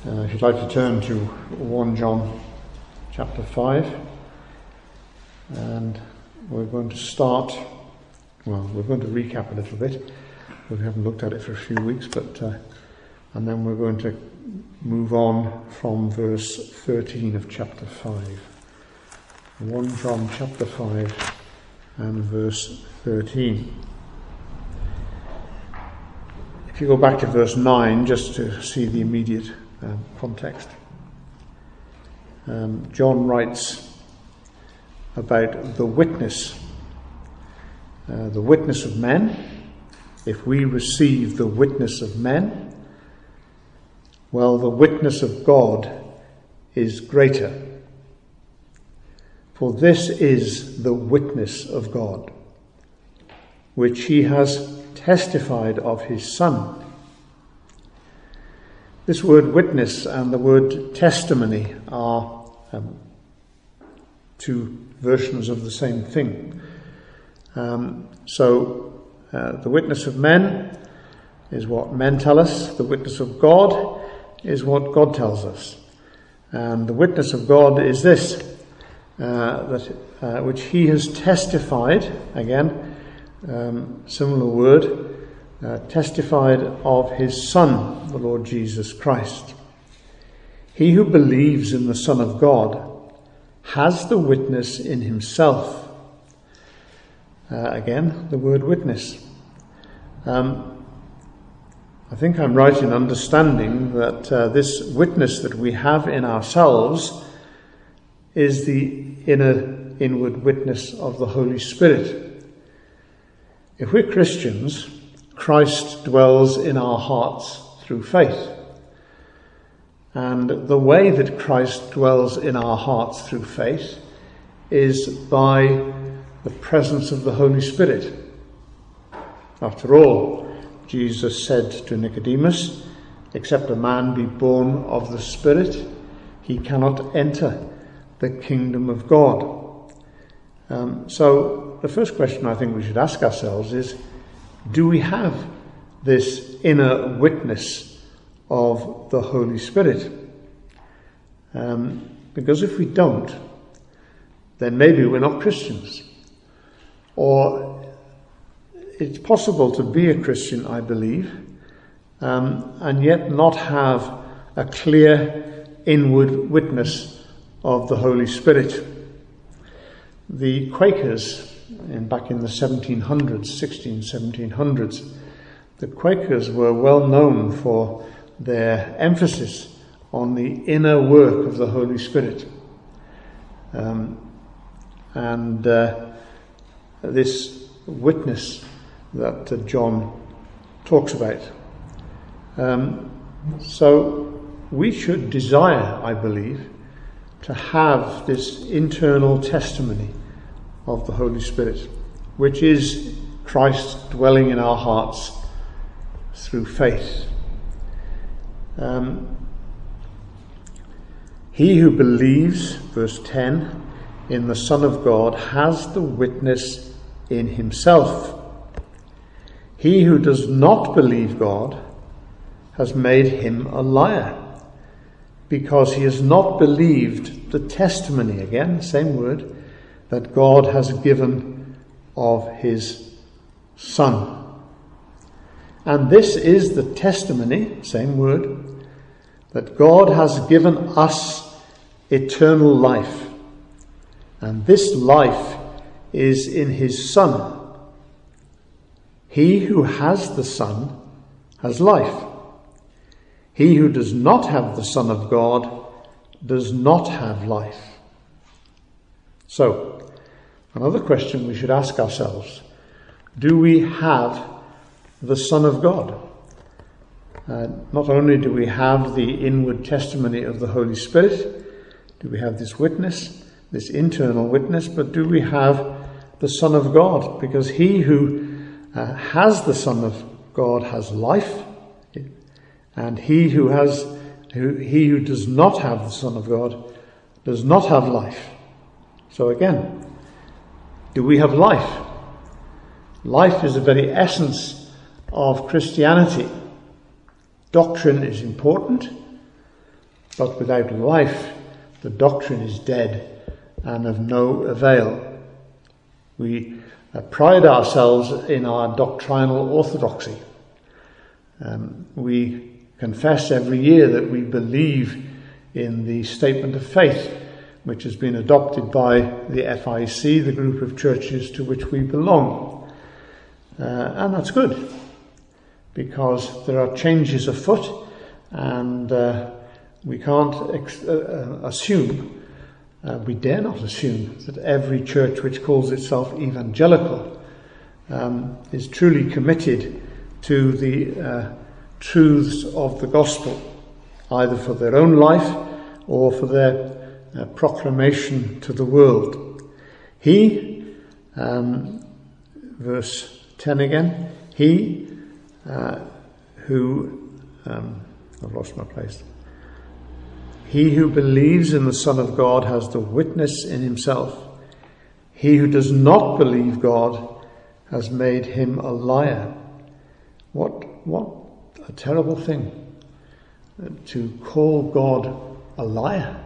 If you'd like to turn to 1 John chapter 5, and we're going to recap a little bit. We haven't looked at it for a few weeks, and then we're going to move on from verse 13 of chapter 5. 1 John chapter 5 and verse 13. If you go back to verse 9, just to see the immediate context. John writes about the witness of men. If we receive the witness of men, well, the witness of God is greater. For this is the witness of God, which he has testified of his Son. This word witness and the word testimony are two versions of the same thing. The witness of men is what men tell us. The witness of God is what God tells us. And the witness of God is this, which he has testified, again, similar word, testified of his Son, the Lord Jesus Christ. He who believes in the Son of God has the witness in himself. Again, the word witness. I think I'm right in understanding that this witness that we have in ourselves is the inward witness of the Holy Spirit. If we're Christians, Christ dwells in our hearts through faith. And the way that Christ dwells in our hearts through faith is by the presence of the Holy Spirit. After all, Jesus said to Nicodemus, "Except a man be born of the Spirit, he cannot enter the kingdom of God." So the first question I think we should ask ourselves is, do we have this inner witness of the Holy Spirit? Because if we don't, then maybe we're not Christians. Or it's possible to be a Christian, I believe, and yet not have a clear inward witness of the Holy Spirit. The Quakers, back in the 1700s, the Quakers were well known for their emphasis on the inner work of the Holy Spirit. This witness that John talks about. So we should desire, I believe, to have this internal testimony of the Holy Spirit, which is Christ dwelling in our hearts through faith. He who believes, verse 10, in the Son of God has the witness in himself. He who does not believe God has made him a liar, because he has not believed the testimony, again, same word, that God has given of his Son. And this is the testimony, same word, that God has given us eternal life. And this life is in his Son. He who has the Son has life. He who does not have the Son of God does not have life. So, another question we should ask ourselves: do we have the Son of God? Not only do we have the inward testimony of the Holy Spirit, do we have this witness, this internal witness, but do we have the Son of God? Because he who has the Son of God has life, and he who does not have the Son of God does not have life. So again, do we have life? Life is the very essence of Christianity. Doctrine is important, but without life the doctrine is dead and of no avail. We pride ourselves in our doctrinal orthodoxy. We confess every year that we believe in the statement of faith, which has been adopted by the FIC, the group of churches to which we belong. And that's good, because there are changes afoot, and we can't assume, we dare not assume, that every church which calls itself evangelical is truly committed to the truths of the gospel, either for their own life or for their proclamation to the world. He, verse 10 again, he who, I've lost my place. He who believes in the Son of God has the witness in himself. He who does not believe God has made him a liar. What a terrible thing, to call God a liar.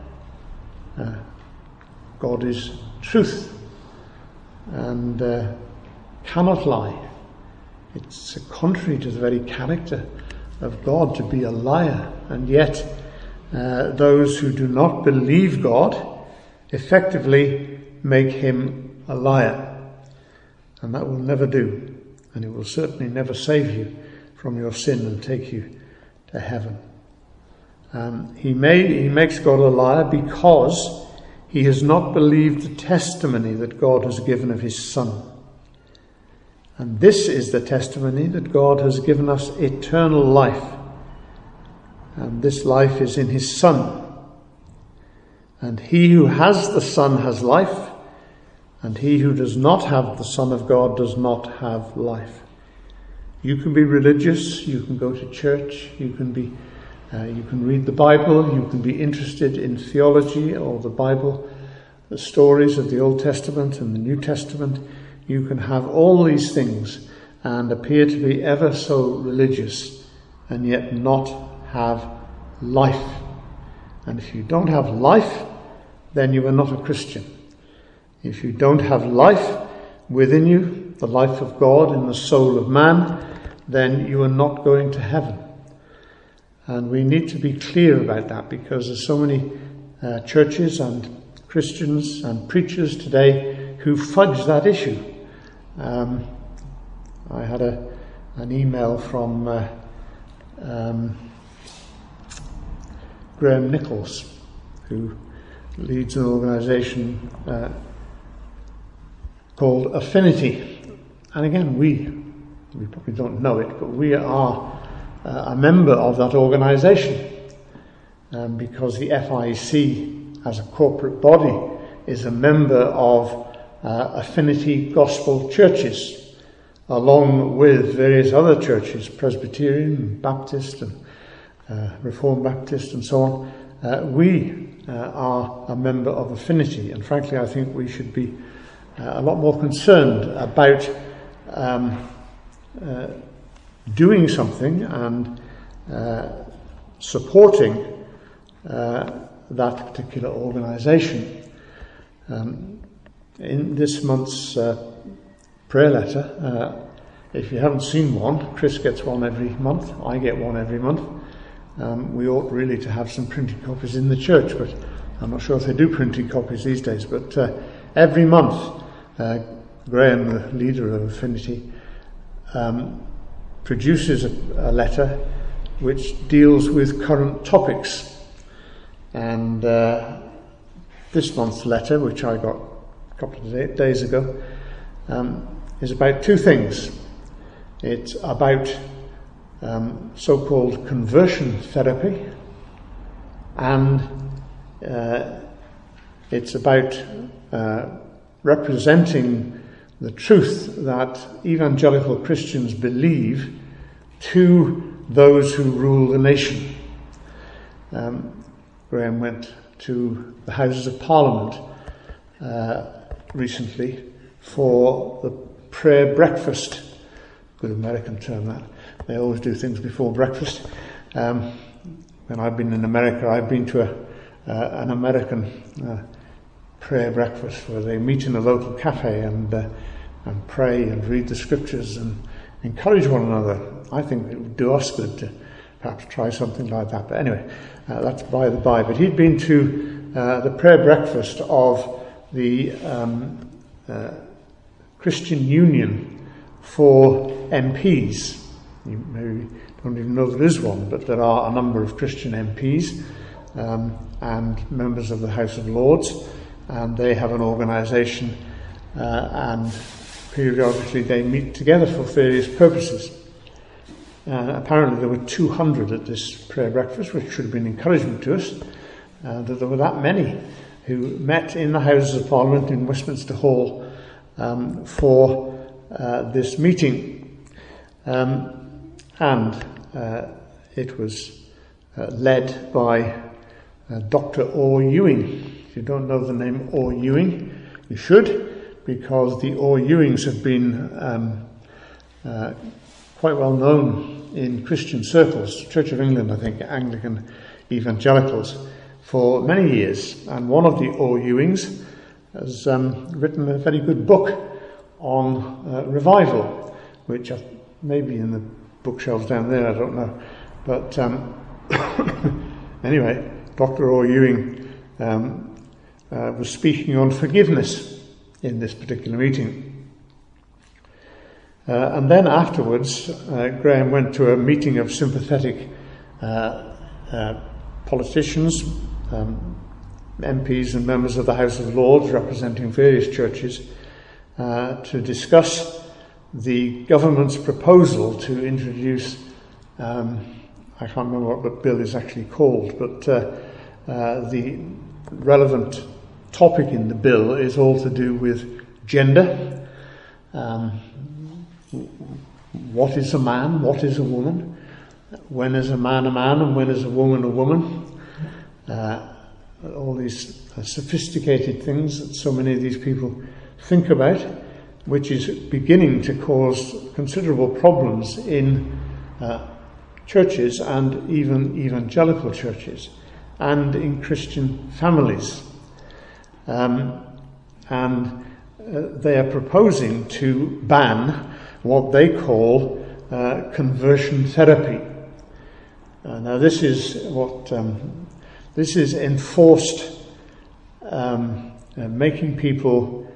God is truth and cannot lie. It's contrary to the very character of God to be a liar, and yet those who do not believe God effectively make him a liar, and that will never do, and it will certainly never save you from your sin and take you to heaven. He makes God a liar because he has not believed the testimony that God has given of his Son. And this is the testimony, that God has given us eternal life. And this life is in his Son. And he who has the Son has life, and he who does not have the Son of God does not have life. You can be religious, you can go to church, you can read the Bible, you can be interested in theology or the Bible, the stories of the Old Testament and the New Testament. You can have all these things and appear to be ever so religious and yet not have life. And if you don't have life, then you are not a Christian. If you don't have life within you, the life of God in the soul of man, then you are not going to heaven. And we need to be clear about that, because there's so many churches and Christians and preachers today who fudge that issue. I had an email from Graham Nichols, who leads an organisation called Affinity. And again, we probably don't know it, but we are a member of that organisation, because the FIC as a corporate body is a member of Affinity Gospel churches, along with various other churches, Presbyterian, Baptist and Reformed Baptist and so on. We are a member of Affinity, and frankly I think we should be a lot more concerned about doing something and supporting that particular organisation. In this month's prayer letter, if you haven't seen one, Chris gets one every month, I get one every month. We ought really to have some printed copies in the church, but I'm not sure if they do printed copies these days. But every month, Graham, the leader of Affinity, produces a letter which deals with current topics. And this month's letter, which I got a couple of days ago, is about two things. It's about so-called conversion therapy, and it's about representing the truth that evangelical Christians believe to those who rule the nation. Graham went to the Houses of Parliament recently for the prayer breakfast. Good American term, that. They always do things before breakfast. when I've been in America, I've been to an American prayer breakfast where they meet in a local cafe and pray and read the scriptures and encourage one another. I think it would do us good to perhaps try something like that. But anyway, that's by the by. But he'd been to the prayer breakfast of the Christian Union for MPs. You maybe don't even know there is one, but there are a number of Christian MPs and members of the House of Lords, and they have an organisation, and periodically they meet together for various purposes. Apparently there were 200 at this prayer breakfast, which should have been encouragement to us, that there were that many who met in the Houses of Parliament in Westminster Hall for this meeting. And it was led by Dr. Orr Ewing. If you don't know the name Orr Ewing, you should, because the Orr Ewings have been quite well known in Christian circles, Church of England, I think, Anglican evangelicals, for many years. And one of the Orr Ewings has written a very good book on revival, which may be in the bookshelves down there, I don't know. But anyway, Dr. Orr Ewing was speaking on forgiveness in this particular meeting. And then afterwards, Graham went to a meeting of sympathetic politicians, MPs and members of the House of Lords representing various churches, to discuss the government's proposal to introduce, I can't remember what the bill is actually called, but the relevant topic in the bill is all to do with gender. What is a man? What is a woman? When is a man and when is a woman a woman? All these sophisticated things that so many of these people think about, which is beginning to cause considerable problems in churches and even evangelical churches and in Christian families. And they are proposing to ban what they call conversion therapy. Now this is what this is enforced making people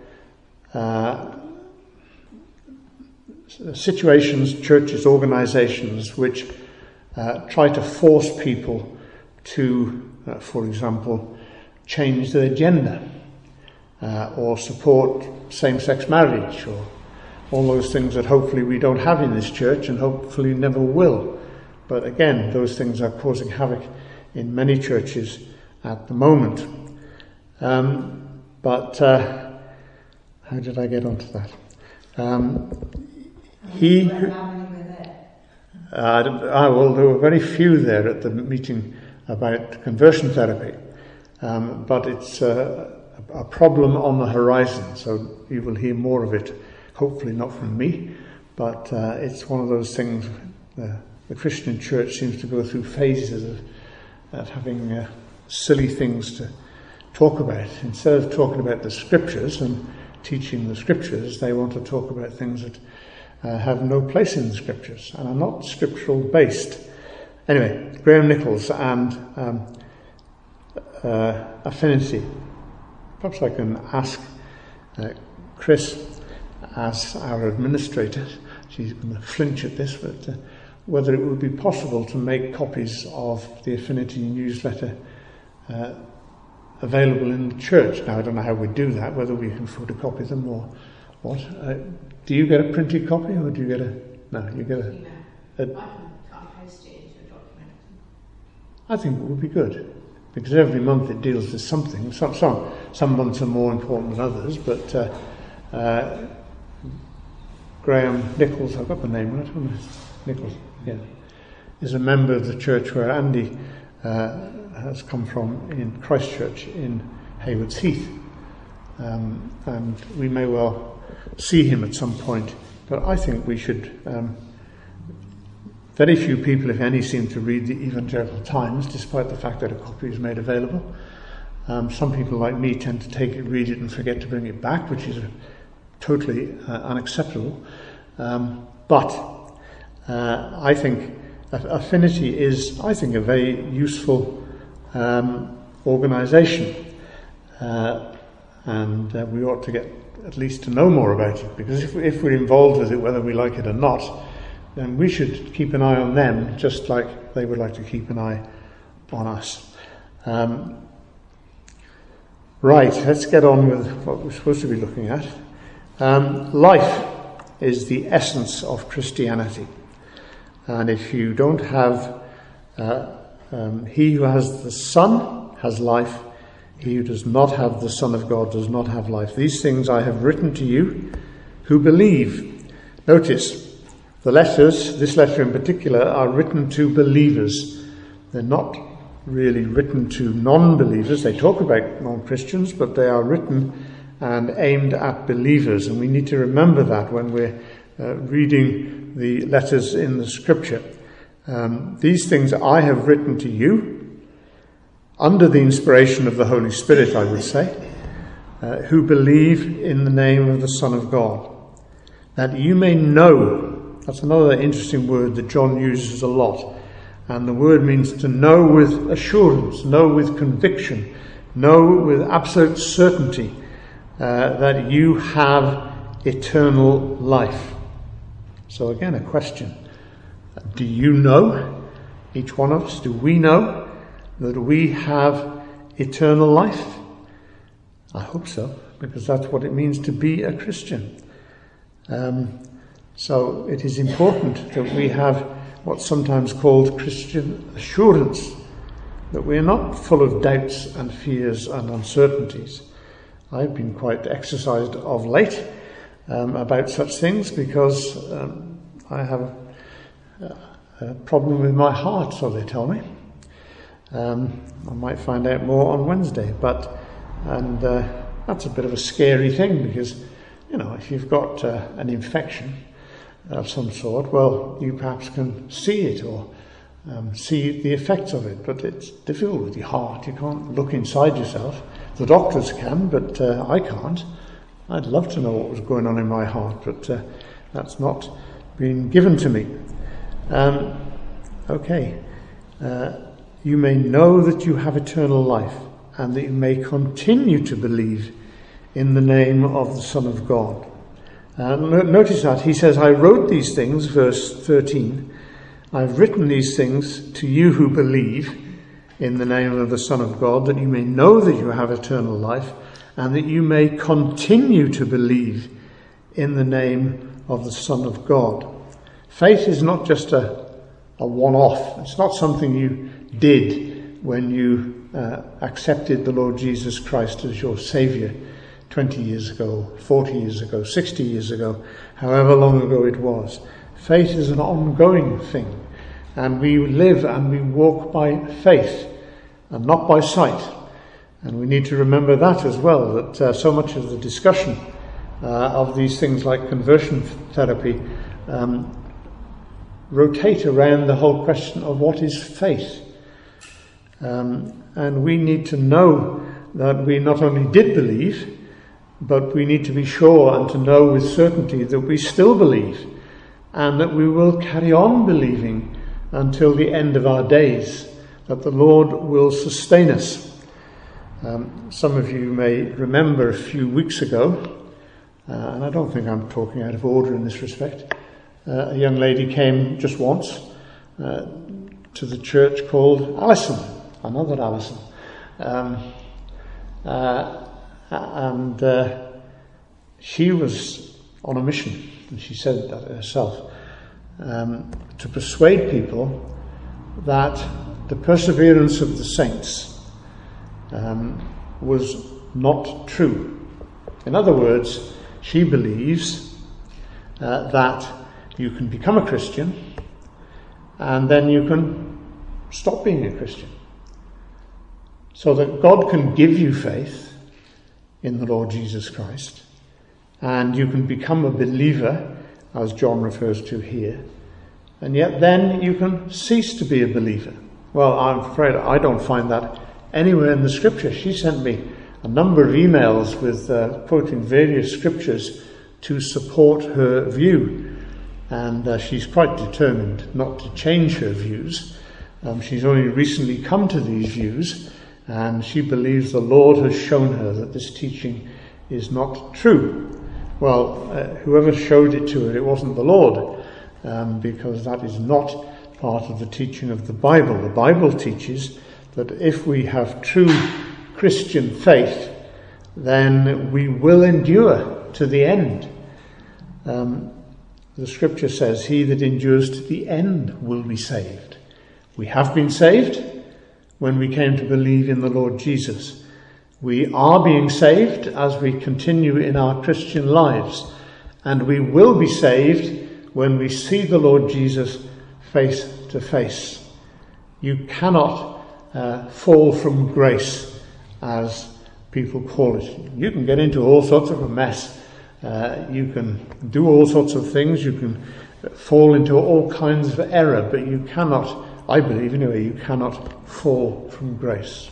situations, churches, organizations which try to force people to, for example, change their gender or support same-sex marriage, or all those things that hopefully we don't have in this church and hopefully never will. But again, those things are causing havoc in many churches at the moment. But how did I get onto that? Well, there were very few there at the meeting about conversion therapy, but it's a problem on the horizon, so you will hear more of it, hopefully not from me, but it's one of those things. The Christian church seems to go through phases of having silly things to talk about. Instead of talking about the scriptures and teaching the scriptures, they want to talk about things that have no place in the scriptures and are not scriptural based. Anyway, Graham Nichols and Affinity. Perhaps I can ask Chris, as our administrator, she's going to flinch at this, but whether it would be possible to make copies of the Affinity newsletter available in the church. Now, I don't know how we do that, whether we can photocopy them or what. Do you get a printed copy, or do you get a... No, you get a... I can post it into a document. I think it would be good, because every month it deals with something. Some months are more important than others, but Graham Nichols, I've got the name right, haven't I? Nichols, yeah, is a member of the church where Andy has come from, in Christchurch in Haywards Heath, and we may well see him at some point. But I think we should Very few people, if any, seem to read the Evangelical Times, despite the fact that a copy is made available. Some people like me tend to take it, read it, and forget to bring it back, which is totally unacceptable. But I think Affinity is, I think, a very useful organisation, and we ought to get at least to know more about it, because if we're involved with it, whether we like it or not, then we should keep an eye on them just like they would like to keep an eye on us. Right, let's get on with what we're supposed to be looking at. Life is the essence of Christianity. And if you don't have, he who has the Son has life, he who does not have the Son of God does not have life. These things I have written to you who believe. Notice, the letters, this letter in particular, are written to believers. They're not really written to non-believers. They talk about non-Christians, but they are written and aimed at believers. And we need to remember that when we're reading the letters in the Scripture. These things I have written to you, under the inspiration of the Holy Spirit, I would say, who believe in the name of the Son of God, that you may know. That's another interesting word that John uses a lot. And the word means to know with assurance, know with conviction, know with absolute certainty that you have eternal life. So again, a question. Do you know, each one of us, do we know that we have eternal life? I hope so, because that's what it means to be a Christian. So it is important that we have what's sometimes called Christian assurance, that we're not full of doubts and fears and uncertainties. I've been quite exercised of late about such things because I have a problem with my heart, so they tell me. I might find out more on Wednesday, and that's a bit of a scary thing because, if you've got an infection of some sort, well, you perhaps can see it or see the effects of it, but it's difficult with your heart. You can't look inside yourself. The doctors can, but I can't. I'd love to know what was going on in my heart, but that's not been given to me. You may know that you have eternal life, and that you may continue to believe in the name of the Son of God. Notice that he says, I wrote these things, verse 13, I've written these things to you who believe in the name of the Son of God, that you may know that you have eternal life, and that you may continue to believe in the name of the Son of God. Faith is not just a one-off. It's not something you did when you accepted the Lord Jesus Christ as your Saviour 20 years ago, 40 years ago, 60 years ago, however long ago it was. Faith is an ongoing thing, and we live and we walk by faith and not by sight. And we need to remember that as well, that so much of the discussion of these things like conversion therapy rotate around the whole question of what is faith. And we need to know that we not only did believe, but we need to be sure and to know with certainty that we still believe, and that we will carry on believing until the end of our days, that the Lord will sustain us. Some of you may remember a few weeks ago, and I don't think I'm talking out of order in this respect, a young lady came just once to the church called Alison, another Alison. And she was on a mission, and she said that herself, to persuade people that the perseverance of the saints was not true. In other words, she believes that you can become a Christian and then you can stop being a Christian. So that God can give you faith in the Lord Jesus Christ, and you can become a believer, as John refers to here, and yet then you can cease to be a believer. Well, I'm afraid I don't find that anywhere in the Scripture. She sent me a number of emails with quoting various scriptures to support her view, and she's quite determined not to change her views. She's only recently come to these views, and she believes the Lord has shown her that this teaching is not true. Well, whoever showed it to her, it wasn't the Lord, because that is not part of the teaching of the Bible. The Bible teaches that if we have true Christian faith, then we will endure to the end. The Scripture says, "He that endures to the end will be saved." We have been saved when we came to believe in the Lord Jesus. We are being saved as we continue in our Christian lives, and we will be saved when we see the Lord Jesus face to face. You cannot fall from grace, as people call it. You can get into all sorts of a mess. You can do all sorts of things. You can fall into all kinds of error, but you cannot, I believe anyway, you cannot fall from grace.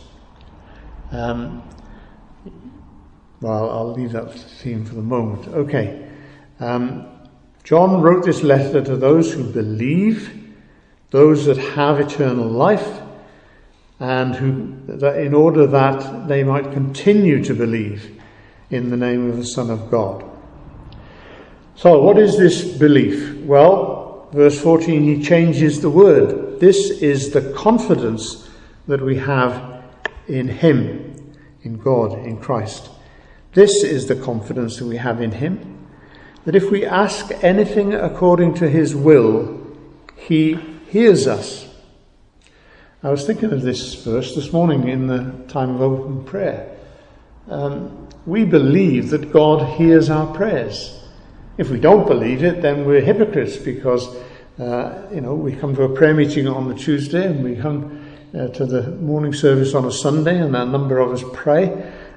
Well, I'll leave that theme for the moment. Okay. John wrote this letter to those who believe, those that have eternal life, and that in order that they might continue to believe in the name of the Son of God. So, what is this belief? Well, verse 14, he changes the word. This is the confidence that we have in him, in God, in Christ. This is the confidence that we have in him, that if we ask anything according to his will, he hears us. I was thinking of this verse this morning in the time of open prayer. We believe that God hears our prayers. If we don't believe it, then we're hypocrites, because we come to a prayer meeting on the Tuesday, and we come to the morning service on a Sunday, and a number of us pray.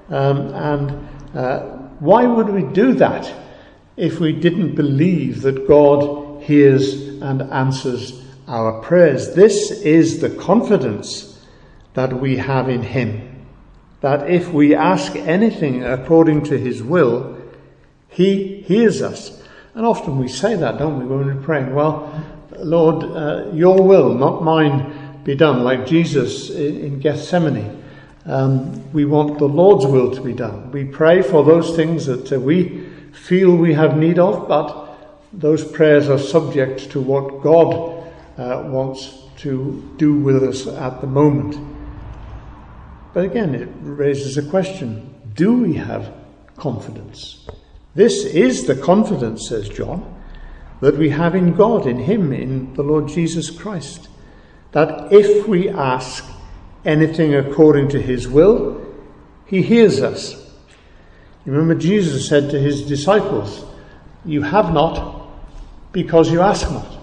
Why would we do that if we didn't believe that God hears and answers our prayers? This is the confidence that we have in him, that if we ask anything according to his will, he hears us. And often we say that, don't we, when we're praying? Well, Lord, your will, not mine, be done, like Jesus in Gethsemane. We want the Lord's will to be done. We pray for those things that we feel we have need of, but those prayers are subject to what God wants to do with us at the moment. But again, it raises a question. Do we have confidence? This is the confidence, says John, that we have in God, in him, in the Lord Jesus Christ. That if we ask anything according to his will, he hears us. You remember Jesus said to his disciples, "You have not because you ask not."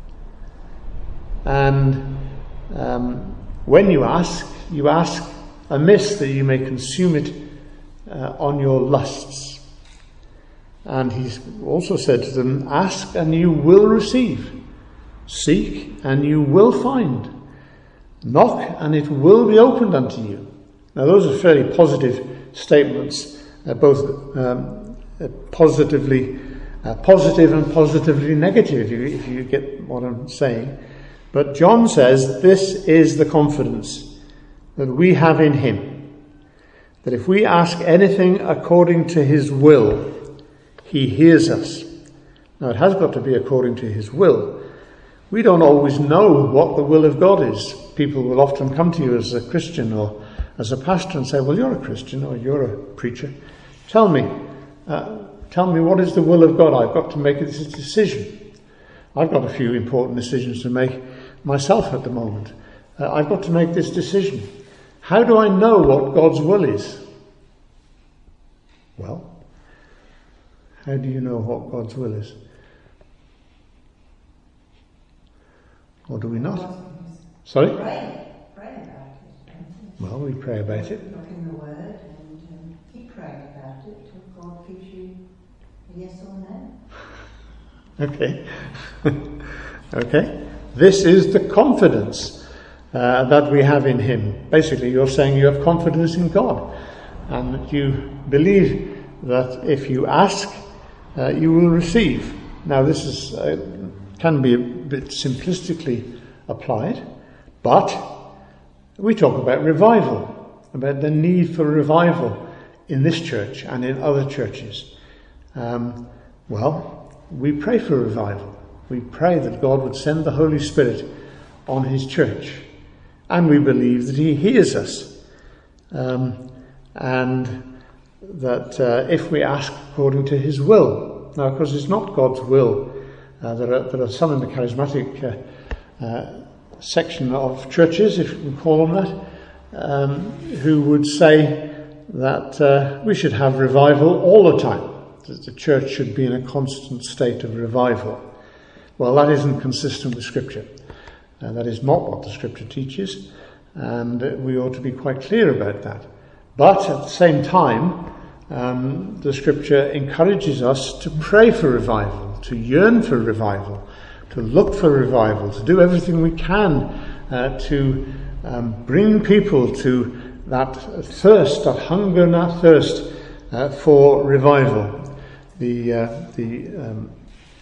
And when you ask amiss, that you may consume it on your lusts. And he's also said to them, "Ask and you will receive. Seek and you will find. Knock and it will be opened unto you." Now those are fairly positive statements, both positive and positively negative, if you get what I'm saying. But John says this is the confidence that we have in him, that if we ask anything according to his will, he hears us. Now it has got to be according to his will. We don't always know what the will of God is. People will often come to you as a Christian or as a pastor and say, "Well, you're a Christian or you're a preacher. Tell me what is the will of God? I've got to make this decision. I've got a few important decisions to make myself at the moment. I've got to make this decision. How do I know what God's will is?" Well, how do you know what God's will is? Or do we not? Sorry? Pray about it. Well, we pray about it. Look in the Word and keep praying about it till God gives you a yes or no. Okay. Okay? This is the confidence that we have in him. Basically, you're saying you have confidence in God, and that you believe that if you ask, you will receive. Now, this is can be a bit simplistically applied, but we talk about revival, about the need for revival in this church and in other churches. Well, we pray for revival. We pray that God would send the Holy Spirit on his church. And we believe that he hears us. And that if we ask according to his will. Now, of course, it's not God's will. There are some in the charismatic section of churches, if you can call them that, who would say that we should have revival all the time. That the church should be in a constant state of revival. Well, that isn't consistent with Scripture. That is not what the Scripture teaches, and we ought to be quite clear about that. But at the same time, the Scripture encourages us to pray for revival, to yearn for revival, to look for revival, to do everything we can to bring people to that thirst, that hunger and that thirst for revival. The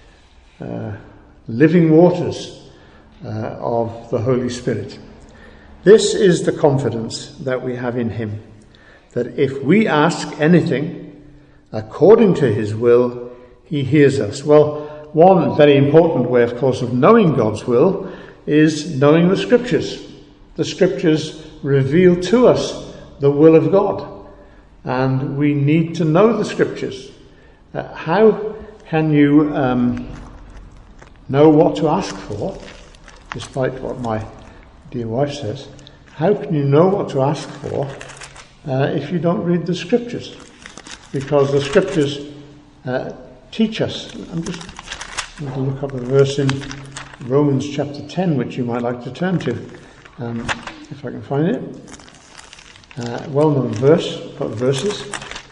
living waters of the Holy Spirit. This is the confidence that we have in him, that if we ask anything according to his will, he hears us. Well, one very important way, of course, of knowing God's will is knowing the Scriptures. The Scriptures reveal to us the will of God, and we need to know the Scriptures. How can you know what to ask for, despite what my dear wife says? How can you know what to ask for if you don't read the Scriptures? Because the Scriptures teach us. I'm just going to look up a verse in Romans chapter 10, which you might like to turn to, if I can find it. Well-known verses.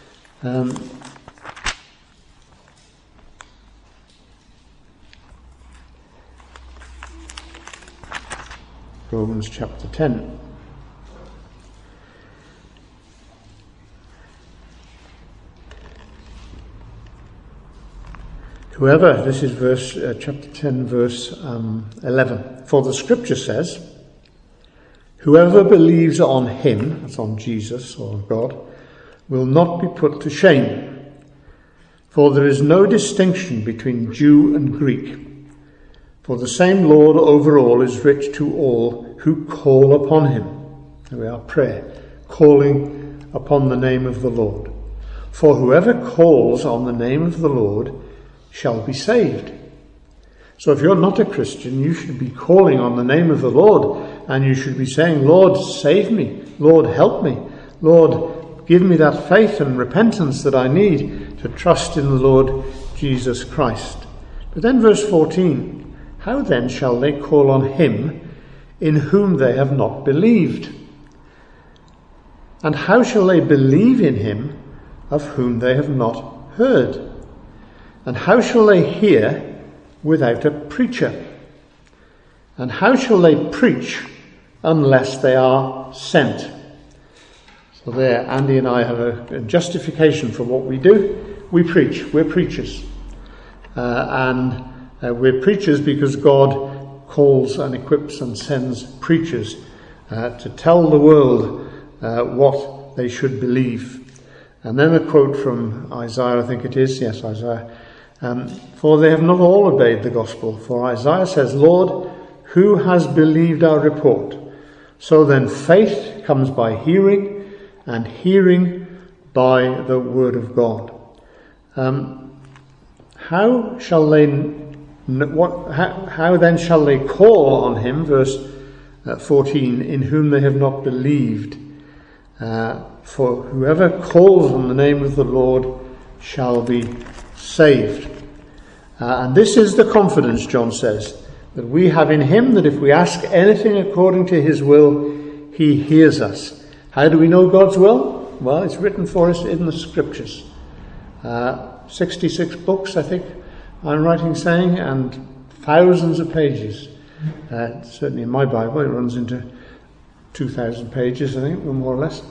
Romans chapter 10. Whoever, this is chapter 10, verse 11. For the Scripture says, whoever believes on him, that's on Jesus or on God, will not be put to shame. For there is no distinction between Jew and Greek. For the same Lord over all is rich to all who call upon him. There we are, prayer, calling upon the name of the Lord. For whoever calls on the name of the Lord shall be saved. So if you're not a Christian, you should be calling on the name of the Lord, and you should be saying, Lord, save me. Lord, help me. Lord, give me that faith and repentance that I need to trust in the Lord Jesus Christ. But then verse 14, how then shall they call on him in whom they have not believed? And how shall they believe in him of whom they have not heard? And how shall they hear without a preacher? And how shall they preach unless they are sent? So there, Andy and I have a justification for what we do. We preach. We're preachers. We're preachers because God calls and equips and sends preachers to tell the world what they should believe. And then a quote from Isaiah, I think it is. Yes, Isaiah. For they have not all obeyed the gospel. For Isaiah says, Lord, who has believed our report? So then faith comes by hearing, and hearing by the word of God. How then shall they call on him, verse 14, in whom they have not believed? For whoever calls on the name of the Lord shall be saved. And this is the confidence, John says, that we have in him, that if we ask anything according to his will, he hears us. How do we know God's will? Well, it's written for us in the Scriptures. 66 books, I think, I'm saying, and thousands of pages. Certainly in my Bible, it runs into 2,000 pages, I think, more or less.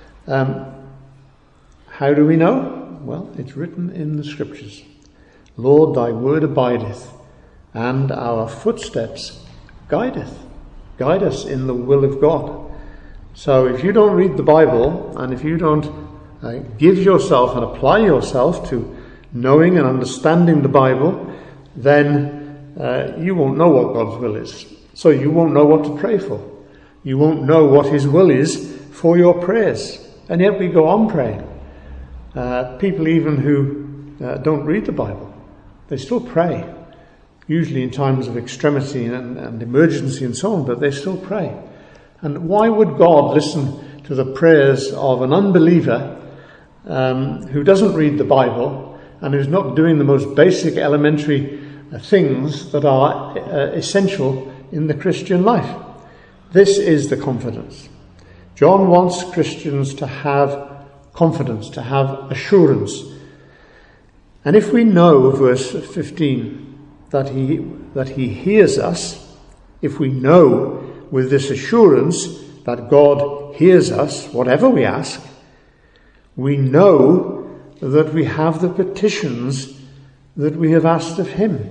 How do we know? Well, it's written in the Scriptures. Lord, thy word abideth, and our footsteps guideth. Guide us in the will of God. So if you don't read the Bible, and if you don't give yourself and apply yourself to knowing and understanding the Bible, then you won't know what God's will is. So you won't know what to pray for. You won't know what his will is for your prayers. And yet we go on praying. People even who don't read the Bible, they still pray. Usually in times of extremity and emergency and so on, but they still pray. And why would God listen to the prayers of an unbeliever who doesn't read the Bible and who's not doing the most basic elementary things that are essential in the Christian life? This is the confidence. John wants Christians to have confidence, to have assurance. And if we know, verse 15, that he hears us, if we know with this assurance that God hears us, whatever we ask, we know that we have the petitions that we have asked of him.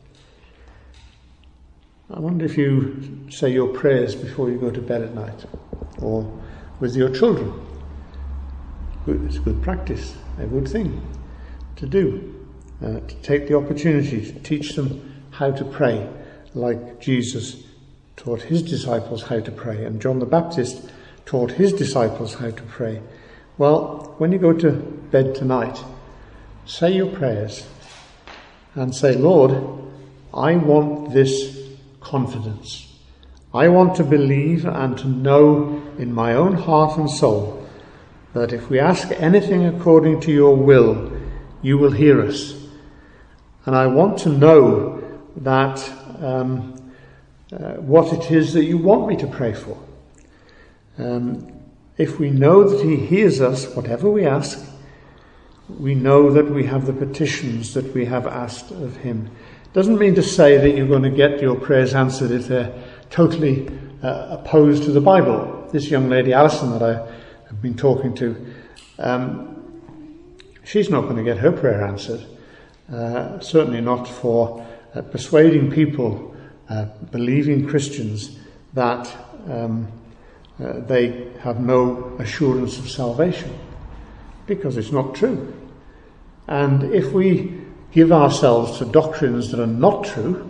I wonder if you say your prayers before you go to bed at night, or with your children. It's good practice, a good thing to do. To take the opportunity to teach them how to pray, like Jesus taught his disciples how to pray, and John the Baptist taught his disciples how to pray. Well, when you go to bed tonight, say your prayers and say, Lord, I want this confidence. I want to believe and to know in my own heart and soul that if we ask anything according to your will, you will hear us. And I want to know that what it is that you want me to pray for. If we know that he hears us, whatever we ask, we know that we have the petitions that we have asked of him. Doesn't mean to say that you're going to get your prayers answered if they're totally opposed to the Bible. This young lady, Alison, that I have been talking to, she's not going to get her prayer answered. Certainly not for persuading people, believing Christians, that they have no assurance of salvation, because it's not true. And if we give ourselves to doctrines that are not true,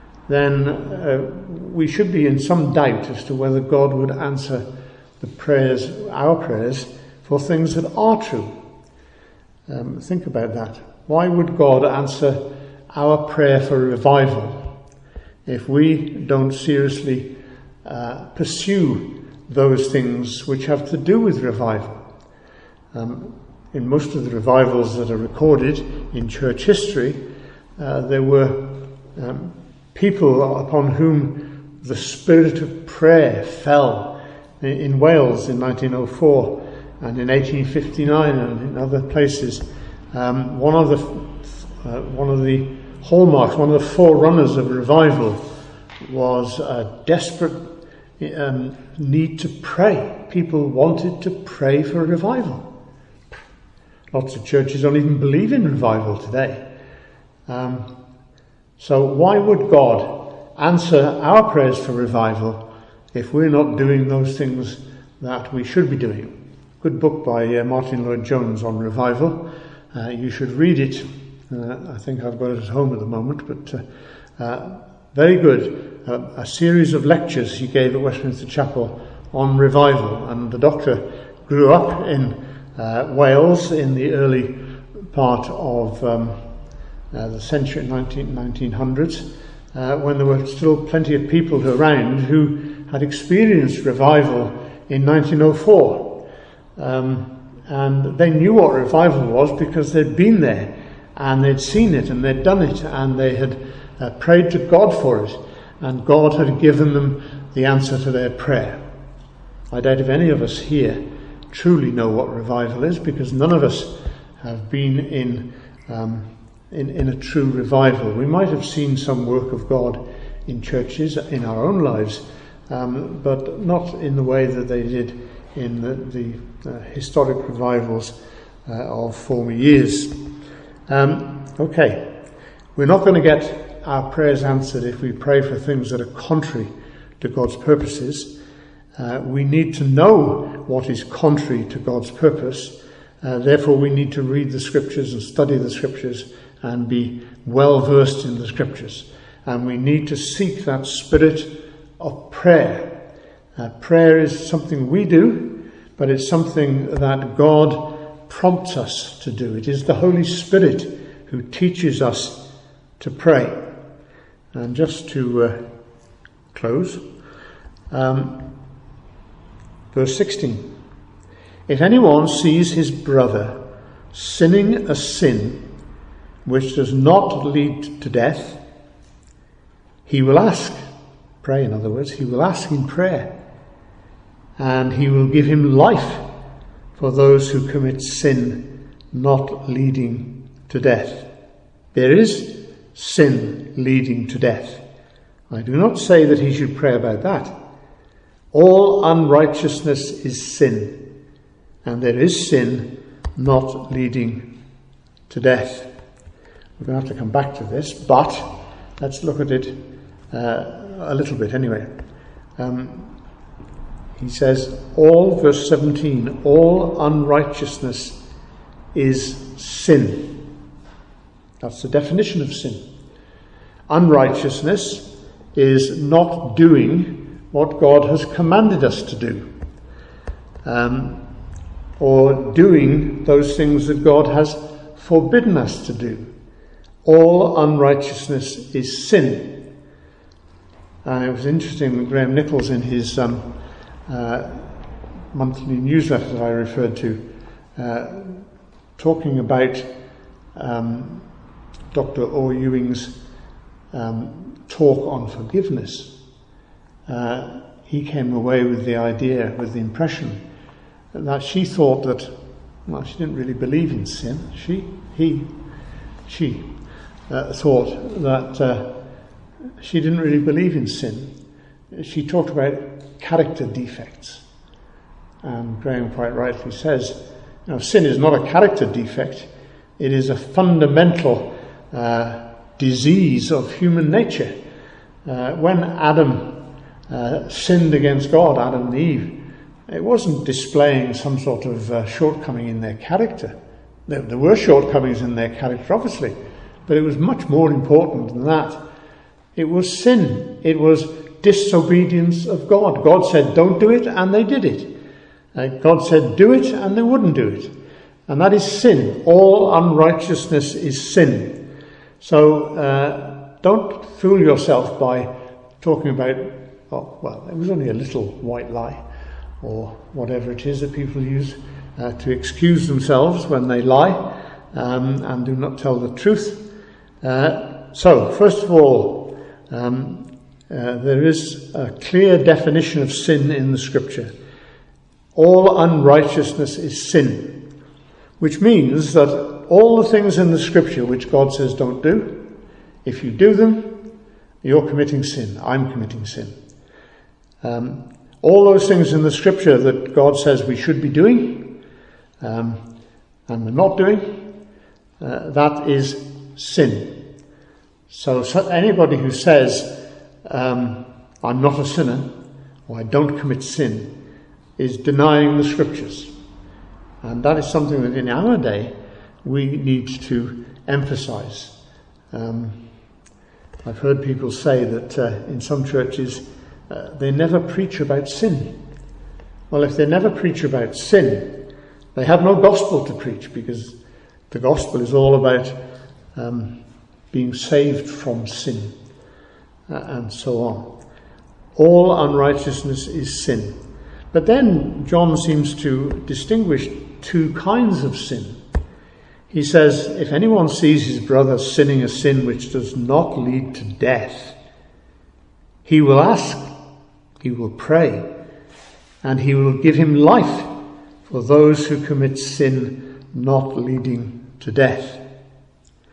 then we should be in some doubt as to whether God would answer our prayers for things that are true. Think about that. Why would God answer our prayer for revival if we don't seriously pursue those things which have to do with revival? In most of the revivals that are recorded in church history, there were people upon whom the spirit of prayer fell. In Wales in 1904 and in 1859 and in other places. One of the hallmarks, one of the forerunners of revival was a desperate need to pray. People wanted to pray for revival. Lots of churches don't even believe in revival today. So why would God answer our prayers for revival if we're not doing those things that we should be doing? Good book by Martin Lloyd-Jones on revival. You should read it. I think I've got it at home at the moment, but very good. A series of lectures he gave at Westminster Chapel on revival. And the doctor grew up in Wales in the early part of the century, 1900s, when there were still plenty of people around who had experienced revival in 1904. And they knew what revival was because they'd been there and they'd seen it and they'd done it and they had prayed to God for it, and God had given them the answer to their prayer. I doubt if any of us here truly know what revival is, because none of us have been in in a true revival. We might have seen some work of God in churches in our own lives, but not in the way that they did in the historic revivals of former years. Okay, we're not going to get our prayers answered if we pray for things that are contrary to God's purposes. We need to know what is contrary to God's purpose. Therefore, we need to read the scriptures and study the scriptures and be well versed in the scriptures. And we need to seek that spirit of prayer. Prayer is something we do, but it's something that God prompts us to do. It is the Holy Spirit who teaches us to pray. And just to close, verse 16. If anyone sees his brother sinning a sin which does not lead to death, he will ask, pray in other words, he will ask in prayer, and he will give him life for those who commit sin not leading to death. There is sin leading to death. I do not say that he should pray about that. All unrighteousness is sin, and there is sin not leading to death. We're going to have to come back to this, but let's look at it a little bit anyway. He says, verse 17, all unrighteousness is sin. That's the definition of sin. Unrighteousness is not doing what God has commanded us to do, or doing those things that God has forbidden us to do. All unrighteousness is sin. And it was interesting that Graham Nichols, in his monthly newsletter that I referred to, talking about Dr. Orr Ewing's talk on forgiveness, he came away with the impression that she thought that, well, she didn't really believe in sin. She thought that she didn't really believe in sin. She talked about character defects. And Graham quite rightly says, sin is not a character defect. It is a fundamental disease of human nature. When Adam sinned against God, Adam and Eve, it wasn't displaying some sort of shortcoming in their character. There were shortcomings in their character, obviously, but it was much more important than that. It was sin. It was disobedience of God. God said, don't do it, and they did it. God said, do it, and they wouldn't do it. And that is sin. All unrighteousness is sin. So don't fool yourself by talking about, it was only a little white lie, or whatever it is that people use to excuse themselves when they lie and do not tell the truth. So, first of all, there is a clear definition of sin in the scripture. All unrighteousness is sin, which means that all the things in the scripture which God says don't do, if you do them, you're committing sin. I'm committing sin. All those things in the scripture that God says we should be doing, and we're not doing, that is sin. So anybody who says, I'm not a sinner, or I don't commit sin, is denying the scriptures. And that is something that in our day we need to emphasize. I've heard people say that in some churches they never preach about sin. Well, if they never preach about sin, they have no gospel to preach, because the gospel is all about being saved from sin, and so on. All unrighteousness is sin. But then John seems to distinguish two kinds of sin. He says, if anyone sees his brother sinning a sin which does not lead to death, he will ask, he will pray, and he will give him life for those who commit sin not leading to death.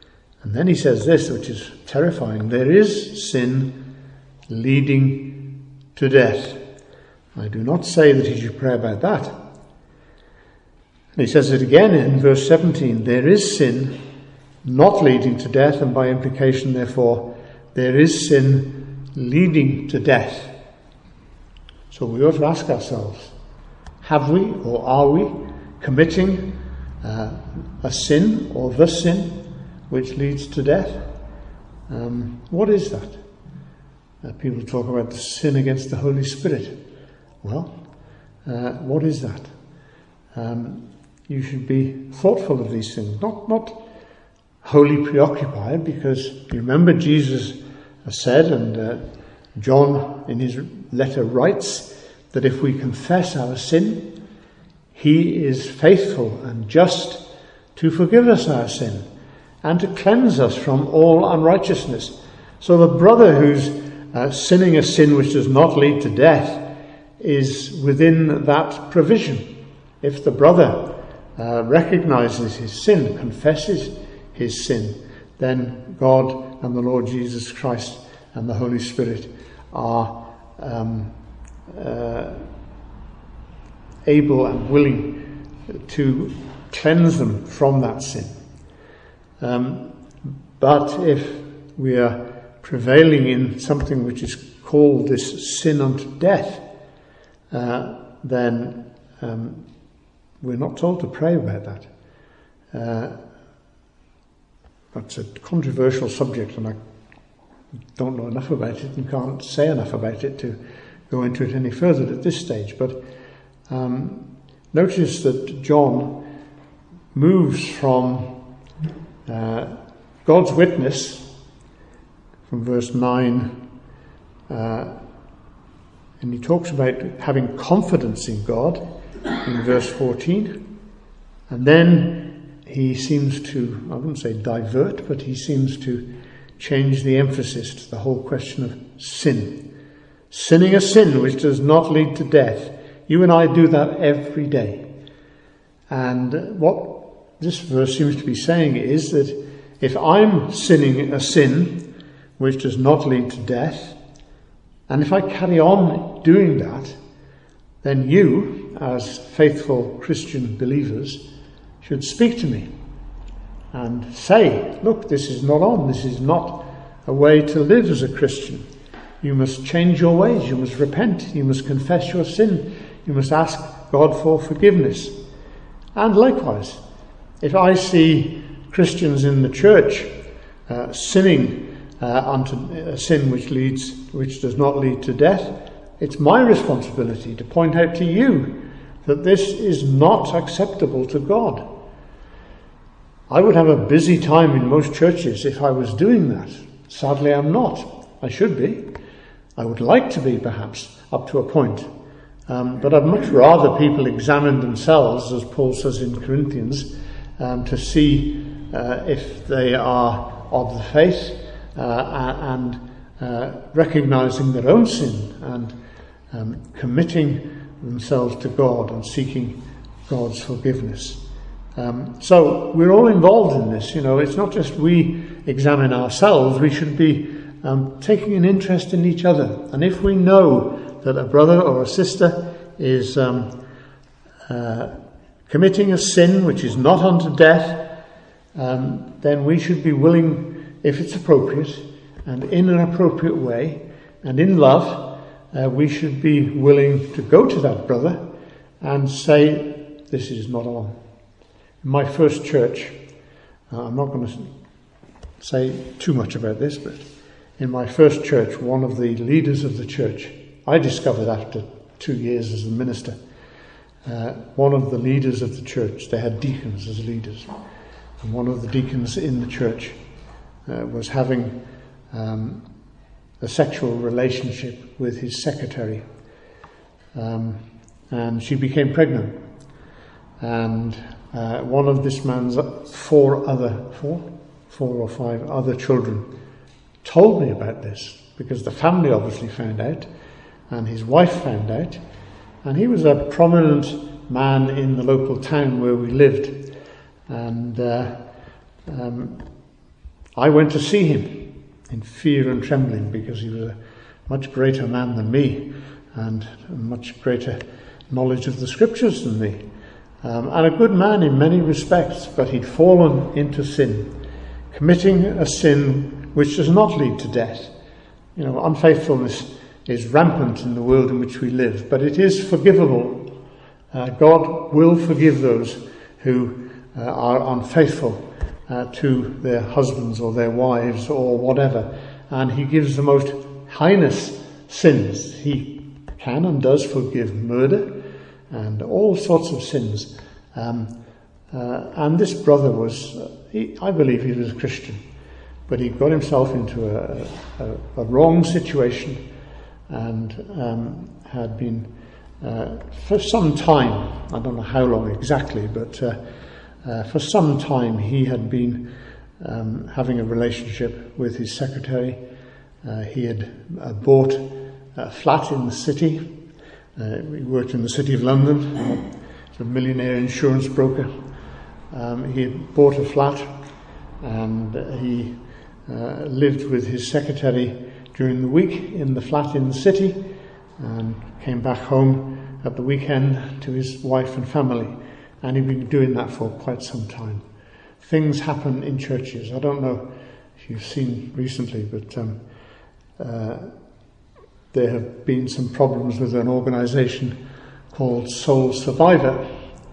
And then he says this, which is terrifying: there is sin leading to death. I do not say that he should pray about that. And he says it again in verse 17: there is sin not leading to death, and by implication, therefore, there is sin leading to death. So we ought to ask ourselves, have we or are we committing a sin or the sin which leads to death? What is that? People talk about the sin against the Holy Spirit. Well, what is that? You should be thoughtful of these things, not wholly preoccupied, because you remember Jesus said, and John in his letter writes, that if we confess our sin, he is faithful and just to forgive us our sin and to cleanse us from all unrighteousness. So the brother who's sinning a sin which does not lead to death is within that provision. If the brother recognizes his sin, confesses his sin, then God and the Lord Jesus Christ and the Holy Spirit are able and willing to cleanse them from that sin. But if we are prevailing in something which is called this sin unto death, then we're not told to pray about that. That's a controversial subject, and I don't know enough about it and can't say enough about it to go into it any further at this stage. But notice that John moves from God's witness from verse 9, and he talks about having confidence in God in verse 14, and then he seems to, I wouldn't say divert, but he seems to change the emphasis to the whole question of sin. Sinning a sin which does not lead to death. You and I do that every day. And what this verse seems to be saying is that if I'm sinning a sin which does not lead to death, and if I carry on doing that, then you, as faithful Christian believers, should speak to me and say, look, this is not on. This is not a way to live as a Christian. You must change your ways. You must repent. You must confess your sin. You must ask God for forgiveness. And likewise, if I see Christians in the church sinning unto a sin which does not lead to death, it's my responsibility to point out to you that this is not acceptable to God. I would have a busy time in most churches if I was doing that. Sadly, I'm not. I should be. I would like to be, perhaps, up to a point. But I'd much rather people examine themselves, as Paul says in Corinthians, to see if they are of the faith and recognizing their own sin and committing themselves to God and seeking God's forgiveness. So we're all involved in this. It's not just we examine ourselves. We should be taking an interest in each other. And if we know that a brother or a sister is committing a sin which is not unto death, then we should be willing, if it's appropriate, and in an appropriate way, and in love, we should be willing to go to that brother and say, this is not on. In my first church, I'm not going to say too much about this, but in my first church, one of the leaders of the church, I discovered after 2 years as a minister, one of the leaders of the church, they had deacons as leaders, and one of the deacons in the church was having a sexual relationship with his secretary, and she became pregnant, and one of this man's four or five other children told me about this, because the family obviously found out, and his wife found out, and he was a prominent man in the local town where we lived, and I went to see him in fear and trembling because he was a much greater man than me and a much greater knowledge of the scriptures than me. And a good man in many respects, but he'd fallen into sin, committing a sin which does not lead to death. Unfaithfulness is rampant in the world in which we live, but it is forgivable. God will forgive those who are unfaithful to their husbands or their wives or whatever, and he gives the most heinous sins. He can and does forgive murder and all sorts of sins. And this brother I believe he was a Christian, but he got himself into a wrong situation and had been for some time, I don't know how long exactly, but for some time he had been having a relationship with his secretary. He had bought a flat in the city. He worked in the City of London. He's a millionaire insurance broker. He had bought a flat and he lived with his secretary during the week in the flat in the city and came back home at the weekend to his wife and family. And he'd been doing that for quite some time. Things happen in churches. I don't know if you've seen recently, but there have been some problems with an organisation called Soul Survivor.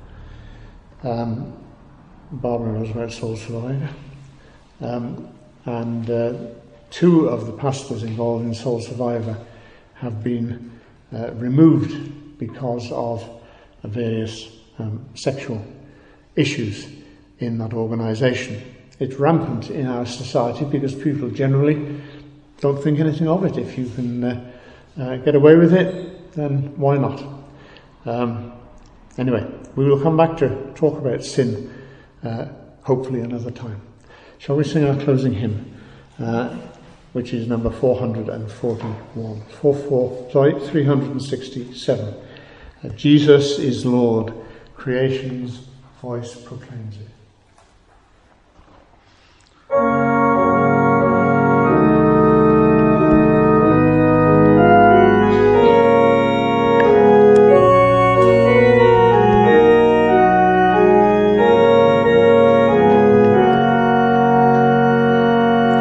Barbara knows about Soul Survivor. And two of the pastors involved in Soul Survivor have been removed because of various sexual issues in that organisation. It's rampant in our society because people generally don't think anything of it. If you can get away with it, then why not? Anyway, we will come back to talk about sin hopefully another time. Shall we sing our closing hymn, which is number 441, 367. Jesus is Lord, creation's voice proclaims it.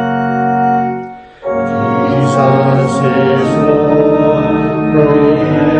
Jesus is Lord, proclaim